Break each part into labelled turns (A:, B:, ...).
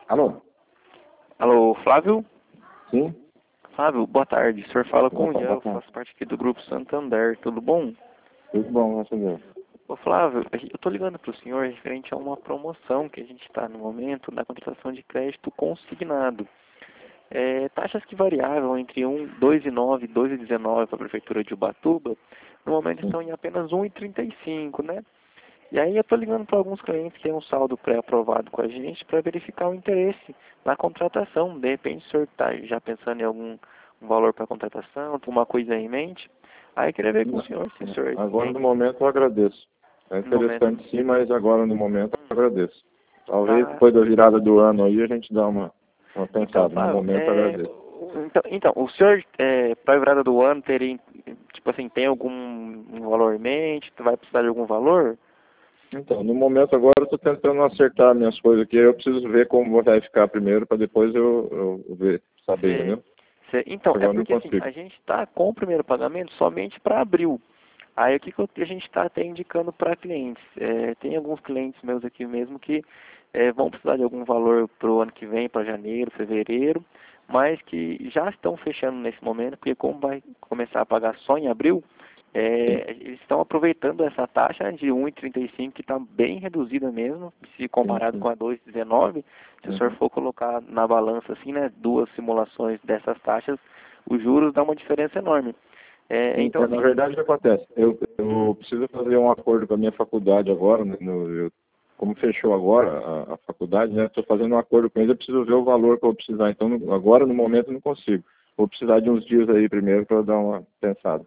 A: Alô?
B: Alô, Flávio?
A: Sim?
B: Flávio, boa tarde. O senhor fala com o
A: Opa,
B: Ian,
A: boa
B: eu
A: tarde.
B: faço parte aqui do Grupo Santander, tudo bom?
A: Tudo bom, graças a Deus.
B: Ô Flávio, eu tô ligando para o senhor referente a uma promoção que a gente está no momento da contratação de crédito consignado. Taxas que variavam entre 2,9 e 2,19 para a Prefeitura de Ubatuba, no momento estão em apenas 1,35, né? E aí eu estou ligando para alguns clientes que têm um saldo pré-aprovado com a gente para verificar o interesse na contratação. De repente o senhor está já pensando em algum valor para contratação, tem uma coisa em mente. Aí eu queria ver com o senhor se o senhor
A: Agora, no
B: tem
A: momento, eu agradeço. É
B: no momento.
A: interessante sim, mas agora, no momento, eu agradeço. Talvez
B: Tá.
A: depois da virada do ano aí a gente dá uma
B: Então,
A: pensada. No
B: Flávio,
A: momento, eu agradeço.
B: então, o senhor, para a virada do ano, teria, tipo assim, tem algum um valor em mente? Vai precisar de algum valor?
A: Então, no momento agora, eu estou tentando acertar minhas coisas aqui. Eu preciso ver como vai ficar primeiro, para depois eu ver, saber,
B: Cê-
A: entendeu?
B: Então, é
A: Agora não
B: porque assim,
A: consigo.
B: a gente está com o primeiro pagamento somente para abril. Aí o que, a gente está até indicando para clientes? Tem alguns clientes meus aqui mesmo que vão precisar de algum valor para o ano que vem, para janeiro, fevereiro, mas que já estão fechando nesse momento, porque como vai começar a pagar só em abril,
A: Sim,
B: eles estão aproveitando essa taxa de 1,35 que está bem reduzida mesmo, se
A: sim,
B: comparado com
A: sim.
B: a 2,19. Se o senhor
A: Uhum.
B: for colocar na balança assim, né, duas simulações dessas taxas, os juros dá uma diferença enorme.
A: Sim,
B: Então
A: na
B: assim,
A: verdade, o que acontece? Eu preciso fazer um acordo com a minha faculdade agora, né, como fechou agora a faculdade, né? Estou fazendo um acordo com eles, eu preciso ver o valor que eu vou precisar. Então, agora, no momento, eu não consigo. Vou precisar de uns dias aí primeiro para dar uma pensada.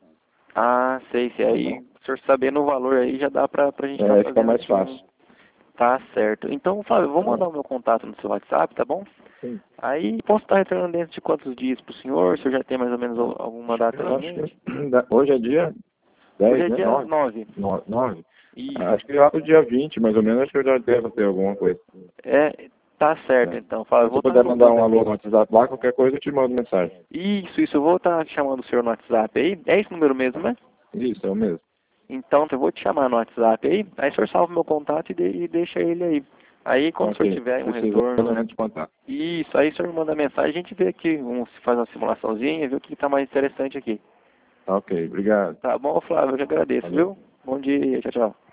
B: sei,
A: Tá
B: aí
A: bom?
B: o senhor sabendo o valor aí já dá pra gente estar
A: É, fica
B: fazendo
A: mais
B: aqui
A: fácil.
B: um. Tá certo. Então, Flávio, eu vou
A: Tá?
B: mandar o meu contato no seu WhatsApp, tá bom?
A: Sim.
B: Aí posso estar retornando dentro de quantos dias pro senhor? O senhor já tem mais ou menos alguma data
A: Eu
B: em
A: acho
B: mente?
A: que hoje é dia
B: Hoje
A: 10,
B: é
A: né?
B: dia
A: 9.
B: 9.
A: 9.
B: Isso.
A: Acho que lá pro dia 20, mais ou menos, acho que eu já devo ter alguma coisa.
B: Tá certo
A: É.
B: então, Flávio. Eu
A: Se
B: vou
A: você
B: estar
A: puder mandar
B: juntando
A: um alô
B: aqui.
A: no WhatsApp lá, qualquer coisa eu te mando mensagem.
B: Isso, eu vou estar chamando o senhor no WhatsApp aí. É esse número mesmo, né?
A: Isso, é o mesmo.
B: Então, eu vou te chamar no WhatsApp aí o senhor salva meu contato e deixa ele aí. Aí, quando o senhor
A: Ok.
B: tiver um
A: Precisa
B: retorno,
A: de contato.
B: isso, aí o senhor me manda mensagem, a gente vê aqui, se faz uma simulaçãozinha, vê o que está mais interessante aqui.
A: Ok, obrigado.
B: Tá bom, Flávio, eu te agradeço,
A: Valeu.
B: viu? Bom dia, tchau, tchau.